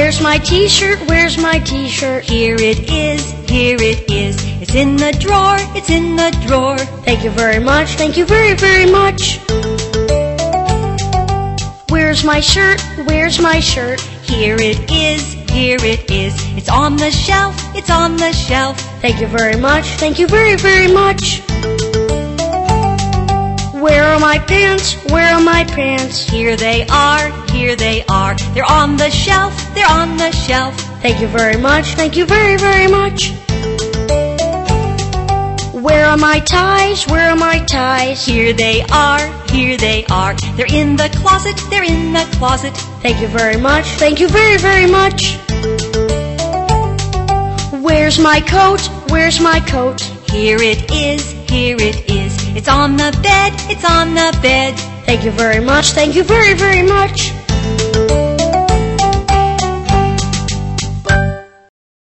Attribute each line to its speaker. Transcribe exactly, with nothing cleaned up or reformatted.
Speaker 1: Where's my t-shirt? Where's my t-shirt?
Speaker 2: Here it is, here it is. It's in the drawer, it's in the drawer.
Speaker 1: Thank you very much, thank you very, very much. Where's my shirt? Where's my shirt?
Speaker 2: Here it is, here it is. It's on the shelf, it's on the shelf.
Speaker 1: Thank you very much, thank you very, very much. Where are my pants? Where are my pants?
Speaker 2: Here they are, here they are. They're on the shelf, they're on the shelf.
Speaker 1: Thank you very much, thank you very, very much. Where are my ties? Where are my ties?
Speaker 2: Here they are, here they are. They're in the closet, they're in the closet.
Speaker 1: Thank you very much, thank you very, very much. Where's my coat? Where's my coat?
Speaker 2: Here it is, here it is. It's on the bed, it's on the bed.
Speaker 1: Thank you very much, thank you very, very much.